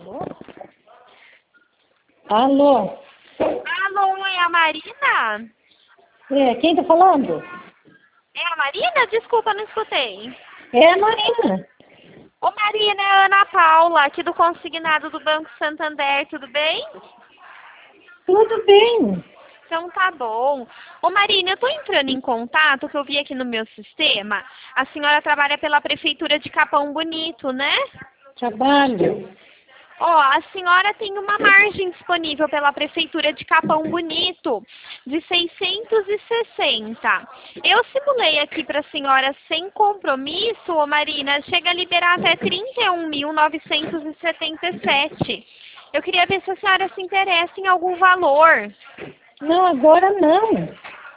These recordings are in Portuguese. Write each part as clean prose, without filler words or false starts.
Alô? Alô? Alô, é a Marina? Quem tá falando? É a Marina? Desculpa, não escutei. É a Marina. Ô Marina, é a Ana Paula, aqui do consignado do Banco Santander, tudo bem? Tudo bem. Então tá bom. Ô Marina, eu tô entrando em contato, que eu vi aqui no meu sistema. A senhora trabalha pela Prefeitura de Capão Bonito, né? Trabalho. Ó, a senhora tem uma margem disponível pela Prefeitura de Capão Bonito de 660. Eu simulei aqui para a senhora sem compromisso, ô Marina, chega a liberar até 31.977. Eu queria ver se a senhora se interessa em algum valor. Não, agora não.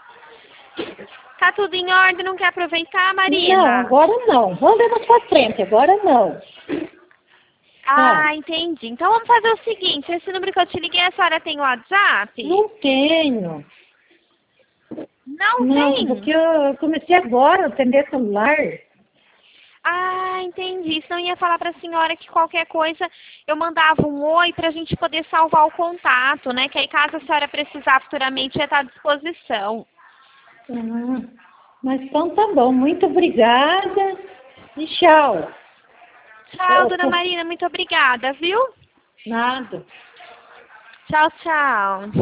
Tá tudo em ordem, não quer aproveitar, Não, Marina? agora não. Vamos ver mais pra frente, agora não. Ah, entendi. Então vamos fazer o seguinte, esse número que eu te liguei, a senhora tem o WhatsApp? Não tenho. Não Não, tem? porque eu comecei agora a atender celular. Ah, entendi. Senão eu ia falar para a senhora que qualquer coisa eu mandava um oi para a gente poder salvar o contato, né? Que aí caso a senhora precisar futuramente já está à disposição. Mas então tá bom. Muito obrigada e tchau. Tchau, dona Marina. Muito obrigada, viu? Nada. Tchau, tchau.